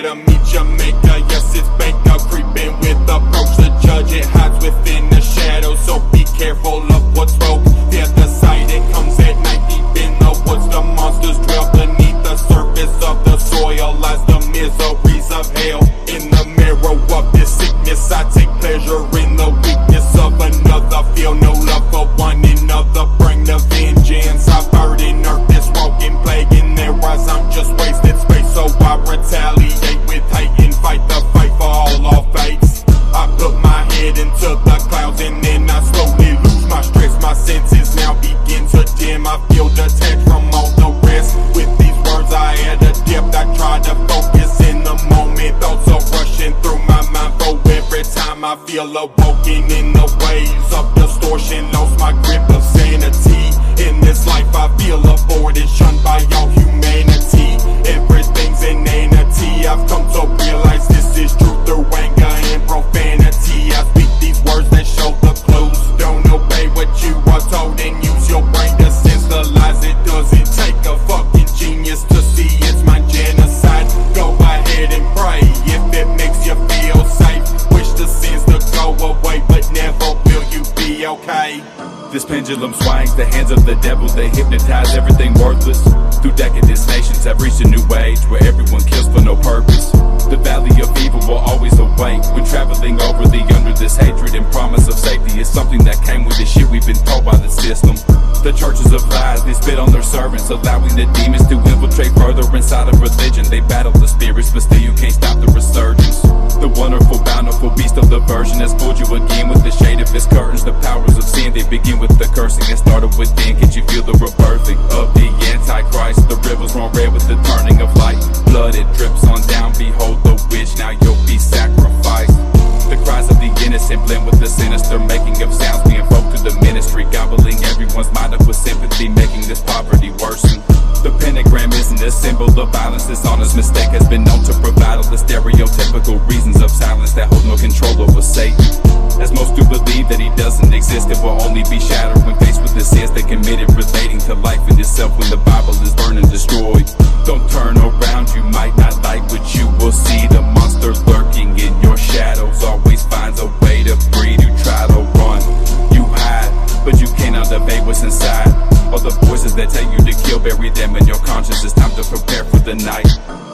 better meet Jamaica. Yes, it's Baker creeping with approach. The judge, it hides within the shadows, so be careful of what's spoke. The other side, it comes at night deep in the woods. The monsters dwell beneath the surface of the soil as the miseries of hell. In the mirror of this sickness, I take pleasure in the weakness of another. Feel no love for one another. Bring the vengeance. I burden earth, this walking plague in their eyes. I'm just wasted space, so I retaliate with hate and fight the fight for all our fates. I put my head into the clouds and then I slowly lose my stress. My senses now begin to dim. I feel detached from all the rest. With these words I add a depth. I try to focus in the moment. Thoughts are rushing through my mind for every time I feel awoken in the waves of distortion. Lost my grip of sanity. In this life I feel avoided, shunned by all humanity. Everything's inanity. I've come to realize this is truth through anger and profanity. I speak these words that show the clues. Don't obey what you are told and use your brain to sense the lies. It doesn't take a fucking genius to see it's my genocide. Go ahead and pray if it makes you feel safe. Wish the sins to go away, but never will you be okay. This pendulum swings, the hands of the devil, they hypnotize everything worthless. Through decadence, nations have reached a new age where everyone kills for no purpose. The valley of evil will always await when traveling over the under. This hatred and promise of safety is something that came with the shit we've been told by the system. The churches of lies, they spit on their servants, allowing the demons to infiltrate further inside of religion. They battle the spirits, but still you can't stop the resurgence. The wonderful, bountiful beast of the version has fooled you again with the shade of his curtains. The powers of sin, they begin with the cursing. It started within, can't you feel the rebirthing of the Antichrist? The rivers run red with the turning of light. Blood, it drips on down, behold the witch, now you'll be sacrificed. The cries of the innocent blend with the sinister, making of sounds being invoked to the ministry, gobbling everyone's mind up with sympathy, making this poverty worsen. The pentagram isn't a symbol of violence. This honest mistake has been known to provide all the stereotypical reasons of silence that hold no control over Satan. As most do believe that he doesn't exist, it will only be shattered when faced with the sins they committed relating to life in itself when the Bible is burned and destroyed. Don't turn around, you might not like what you will see. The monster lurking in your shadows always finds a way to breed. You try to run, you hide, but you cannot evade what's inside. All the voices that tell you to kill, bury them in your conscience. It's time to prepare for the night.